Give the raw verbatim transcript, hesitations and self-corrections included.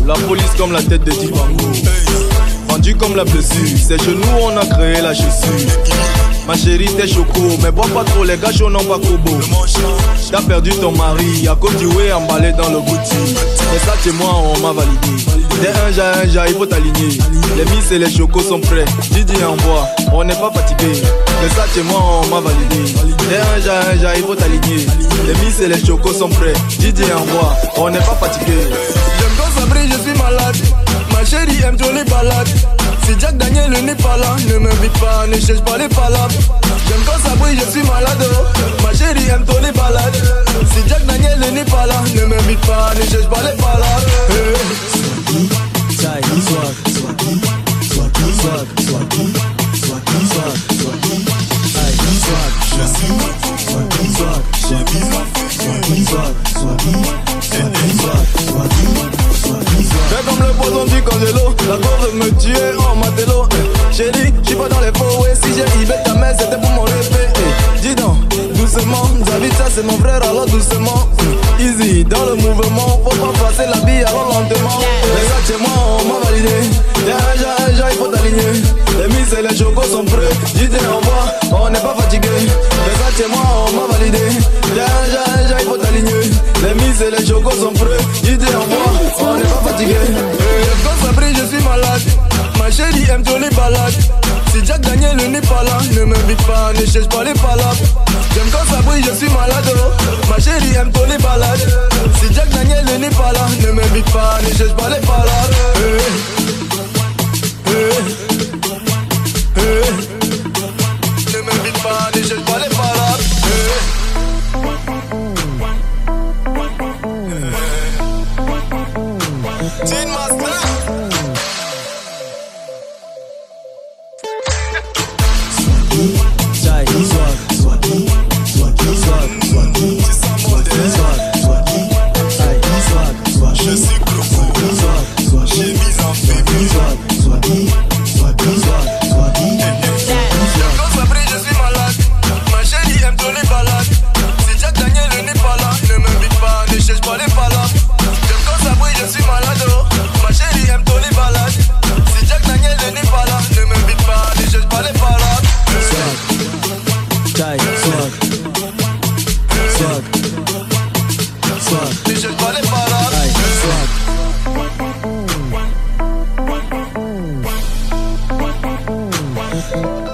La police comme la tête de Dibango. Vendu comme la blessure. C'est chez nous on a créé la chaussure. Ma chérie t'es choco, mais bois pas trop, les gars chauds n'ont pas cobo. T'as perdu ton mari, à cause du way emballé dans le boutique. Mais ça chez moi on m'a validé. T'es un ja, un ja, il faut t'aligner. Les miss et les chocos sont prêts, Didi envoie, on n'est pas fatigué. Mais ça chez moi on m'a validé. T'es un ja, un ja, il faut t'aligner. Les miss et les chocos sont prêts, Didi envoie, on n'est pas fatigué. J'aime quand ça brille, je suis malade. Ma chérie aime trop les balades. Si Jack Daniel n'est pas là, ne m'invite pas, ne cherche pas les palabres. J'aime quand ça brille, je suis malade. Ma chérie aime trop les balades. Si Jack Daniel n'est pas là, ne m'invite pas, ne cherche pas les palabres. Swaggy, Swaggy, Swaggy, Swaggy, Swaggy, Swaggy, Swaggy, Swaggy, Swaggy, Swaggy, Swaggy, Swaggy, Swaggy. Fais comme le poison du congélo, la go veut me tuer en matelot. eh. Chérie, j'suis pas dans les faux, et si j'ai ibé ta mère, c'était pour mon respect. eh. Dis donc, doucement, j'habite ça, c'est mon frère, alors doucement. mm. Easy, dans le mouvement, faut pas passer la vie, alors lentement. Les gars chez moi, on m'a validé. Y'a un ja, un ja, il faut t'aligner. Les miss et les chocos sont prêts, dis au revoir, on n'est pas fatigué. Les gars chez moi, on m'a validé. Y'a un ja, un ja, il faut t'aligner. Les miss et les chocos sont prêts, dis au revoir, on n'est pas fatigué. Eh, quand ça brille, je suis malade. Ma chérie aime trop les balades. Si Jack Daniel n'est pas là, ne m'invite pas, ne cherche pas les palabres. J'aime quand ça brille, je suis malade. Ma chérie aime trop les balades. Si Jack Daniel n'est pas là, ne m'invite pas, ne cherche pas les palabres. Eh, eh, eh. Ne m'invite pas, ne cherche pas les palabres. Eh. Tin Master. Swaggy, Swaggy, Swaggy, Swaggy, Swaggy, Swaggy, Swaggy, Swaggy, Swaggy, Je suis gros, j'ai mis en février. Swaggy, Swaggy, Swaggy. Quand ça brille, je suis malade. Ma chérie aime trop les balades. Si Jack Daniel n'est pas là, ne m'invite pas, ne cherche pas les palabres. J'aime quand ça brille, je suis malade. Ma chérie aime trop les balades. Si Jack Daniel n'est pas là, ne m'invite pas, ne cherche pas les palabres. Swag, swag, swag, swag. Ne cherche pas les palabres. Swag.